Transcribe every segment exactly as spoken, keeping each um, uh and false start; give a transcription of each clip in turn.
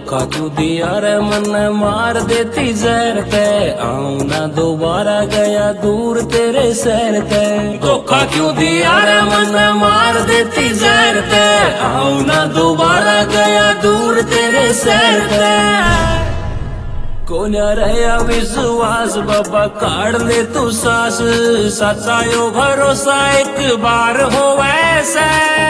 धोखा क्यों दिया रे मन मार देती जहर ते, आऊं ना दोबारा गया दूर तेरे शहर ते। धोखा क्यों दिया रे मन मार देती जहर ते, आऊं ना दोबारा गया दूर तेरे शहर ते। कोन्या रहा विश्वास बाबा काढ़ ले तू सास, सच्चा यो भरोसा एक बार हो वैसे।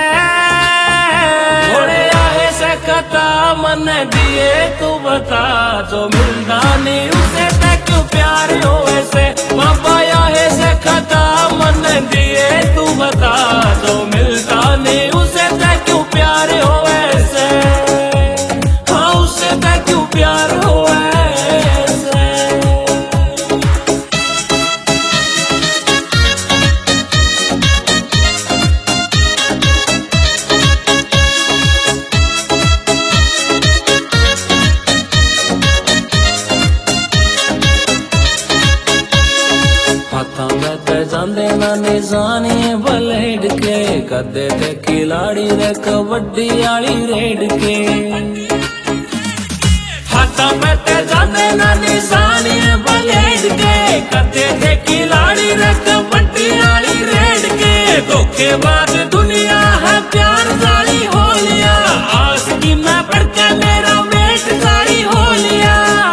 ऐसे कता मन दिए तू बता, जो मिलता नहीं उसे ते क्यों प्यार हो वैसे। बाबा ऐसे कता मन दिए तू बता, जो मिलता नहीं उसे ते क्यों प्यार हो वैसे। हाँ उसे ते क्यों प्यार हो वैसे। जांदे ना निशानी बलेड के, कदे ते खिलाड़ी रे कबड्डी आली रेड के। हाथा में ते जांदे ना निशानी बलेड के, कदे ते खिलाड़ी रे कबड्डी आली रेड के। धोखेबाज दुनिया है प्यार जाली हो लिया, आस की मैं पढ़ के मेरा वेट जाली हो लिया।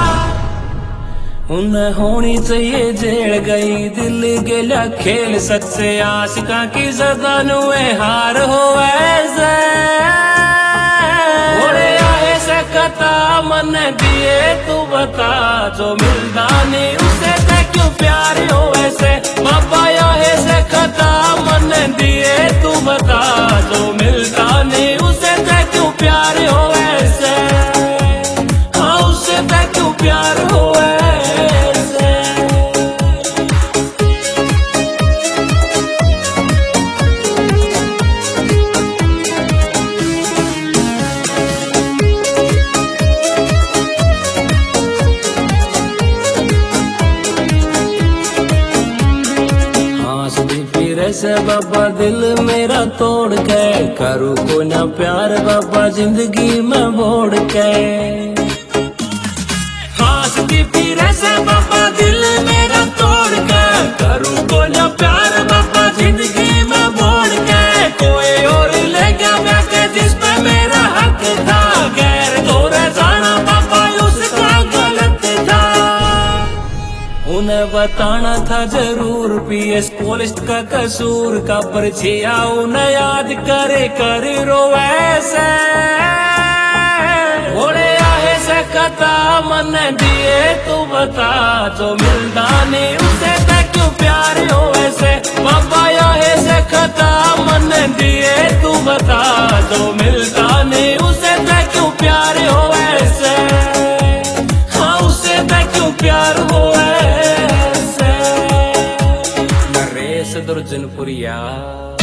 उन्हें होनी चाहिए जेल गई दिल गेला खेल, सच्चे आशिका की सदा नुए हार हो ऐसे। ऐसे कता मन दिए तू बता, जो मिलता नहीं उसे ते क्यों प्यार हो ऐसे। बाबा ऐसे कता मन दिए तू बता, जो मिलता नहीं उसे ते क्यों प्यार हो ऐसे। हाँ उसे ते क्यों प्यार हो ऐसे। ऐसे बाबा दिल मेरा तोड़ के, करूँ को ना प्यार बाबा जिंदगी में बोड़ के। हंसती फिर ऐसे बाबा दिल मेरा तोड़ के, करूँ को ना प्यार बाबा जिंदगी में बोड़ के। कोई और ले गया मैं के जिस पे मेरा हक था, गैर तोरे जाना बाबा उसका गलत था। उन्हें बताना था जरूर पीएस पुलिस का कसूर का, पर छिया उन्हें याद करे कर रो ऐसे। ओरे ऐसे कता मन दिए तू बता, जो मिलता नहीं उसे ते क्यों प्यार हो ऐसे। बाबा ऐसे कता मन दिए तू बता, जो मिलता नहीं उसे ते क्यों प्यार हो ऐसे। हाँ उसे ते क्यों प्यार हो ऐसे। दुर्जनपुरिया।